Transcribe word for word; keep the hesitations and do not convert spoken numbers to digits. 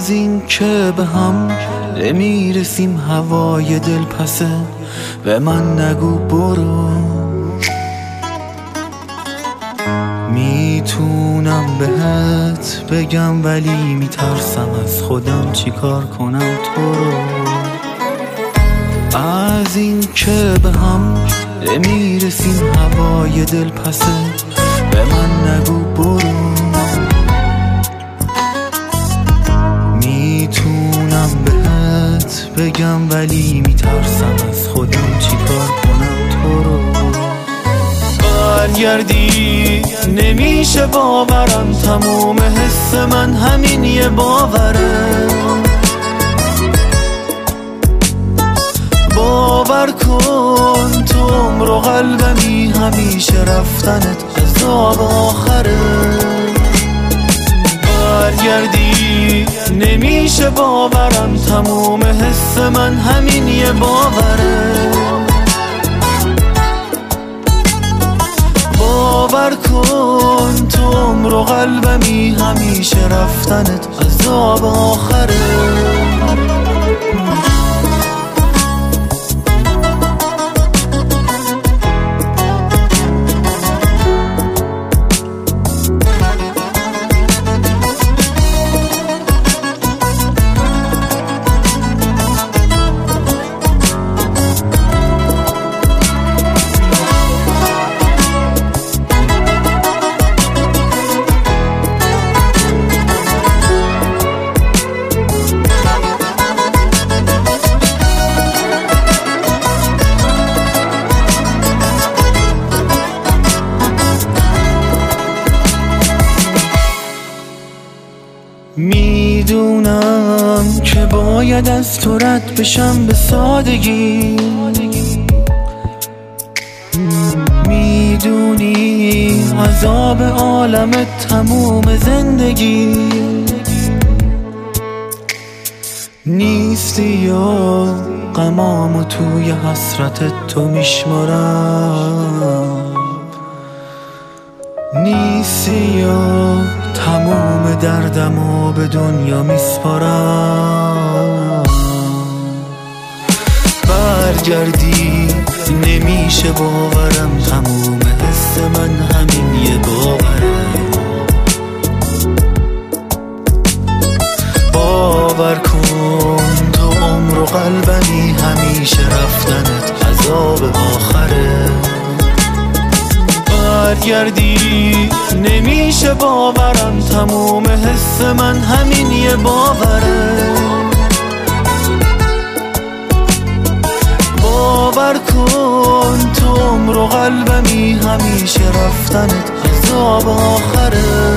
از این که به هم نمیرسیم هوای دل پسه به من نگو برو. میتونم بهت بگم ولی میترسم از خودم چیکار کنم تو رو. از این که به هم نمیرسیم هوای دل پسه به من نگو برو. میتونم بهت بگم ولی میترسم از خودم چیکار کنم تو رو. برگردی نمیشه باورم، تموم حس من همین یه باوره. باور کن تو عمر و قلبمی همیشه رفتنت عذاب آخره. برگردی نمیشه باورم، تموم حس من همین یه باوره. باور کن تو عمر و قلبمی همیشه رفتنت عذاب آخره. میدونم که باید از تو رد بشم به سادگی. میدونی عذاب عالم تموم زندگی نیستی و غمامو توی حسرت تو میشمارم. نیستی و تموم دردمو به دنیا میسپارم. برگردی نمیشه باورم، تموم حس من همین یه باوره. باور کن تو عمر و قلبمی همیشه رفتنت عذاب آخره. برگردی نمیشه باورم، تموم حس من همین یه باوره. باور کن تو عمر و قلبمی همیشه رفتنت عذاب آخره.